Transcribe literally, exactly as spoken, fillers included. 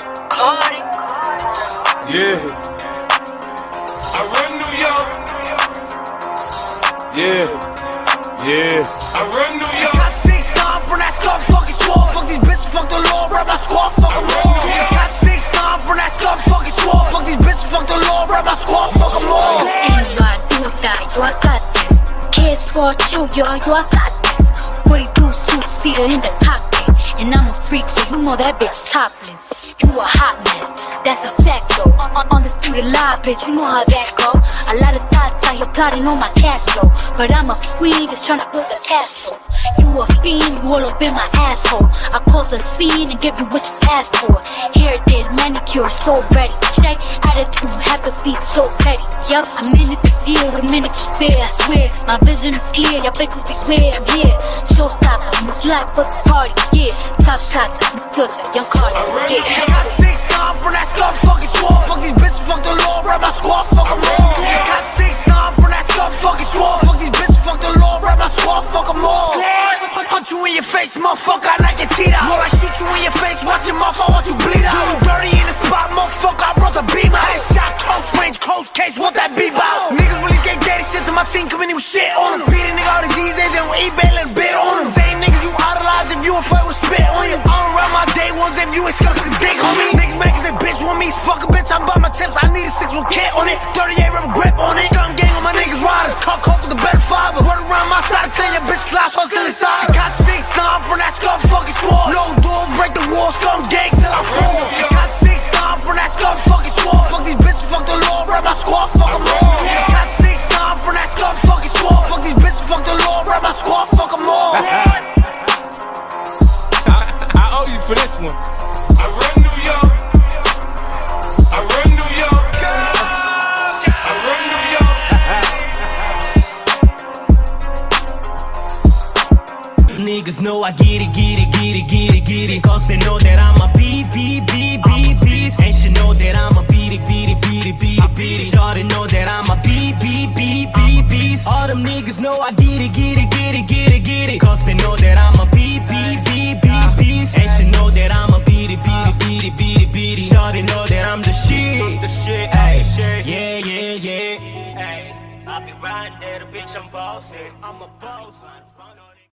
Cardi. Yeah. I run New York. Yeah. Yeah. I run New York. Got six nine from that scum fucking swore. Fuck these bitches, fuck the law, rap my squad, fuck them all. Got six nine from that scum fucking swore. Fuck these bitches, fuck the law, rap my squad, fuck them all. Anybody do that, yo, I got this. Kids for chill, yo, yo, I got this. forty-two's two-seater in the cockpit. And I'm a freak, so you know that bitch topless. You a hot man, that's a fact though. On, on the street alive, bitch, you know how that go. A lot of thoughts out here plotting on my cash flow, but I'm a queen just tryna build a castle. You a fiend, you all up in my asshole. I cause a scene and give you what you asked for. Hair did, manicure, so ready. Check, attitude, happy feet, so petty. Yup, I'm in it this year, with minutes you there, I swear. My vision is clear, y'all bitches beware, I'm here. Showstopper, this life for the party, yeah. Top shots, I'm filter, young Cardi, yeah. Got six nine from that scum fucking swore. Fuck these bitches, fuck the law, rap my squad, fuck them all. Got six nine from that scum fucking swore. Fuck these bitches, fuck the law, rap my squad, fuck them all. Punch you in your face, motherfucker, I like your teeth out. More like shoot you in your face, watch your mouth, I want you bleed out. Do you dirty in the spot, motherfucker, I brought the beam out. Headshot, close range, close case, want that beep out. Niggas really get dirty shit to my team, coming in with shit on them. Beat a nigga all the G's, they then with eBay, let a bit on them. Same niggas you idolize if you a fight with spit on you. I don't run my day ones if you ain't scuffed the dick, homie. Niggas make they bitch want me, fuck a bitch, I'm by my tips, I need a six with kit on it. thirty-eight rubber grip on it. Gun gang on my niggas riders, cut coke with the better fiber. Run around my side, tell your bitch slice, I'm still inside. She got six nine from that scum fucking swore. No doors, break the wall, scum gang till I fall. She got six nine from that scum fucking swore. Fuck these bitches, fuck the law, rap my squad, fuck them all. She got six nine from that scum fucking swore. Fuck these bitches, fuck the law, rap my squad, fuck them all. I, I owe you for this one. I run New York. I run New York. I run New York. Niggas know I get it, get it, get it, get it, get it. Cause they know that I'm a B, B, B, B, beast. And she know that I'm a beat it, beat it, beat it, beat it, beat it. Shawty know that I'm a B, B, B, B, beast. All them niggas know I get it, get it, get it, get it, get it. Cause they know that I'm a B, B, B, B, beast. And she know that I'm a beat it, beat it, beat it, beat it, beat it. Shawty know that I'm the shit, the shit, ayy, yeah, yeah, yeah. Ayy, I be riding there, the bitch I'm bossy. I'm a boss.